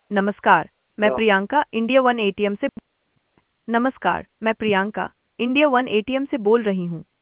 नमस्कार, मैं तो प्रियंका इंडिया वन एटीएम से। नमस्कार, मैं प्रियंका इंडिया वन एटीएम से बोल रही हूँ।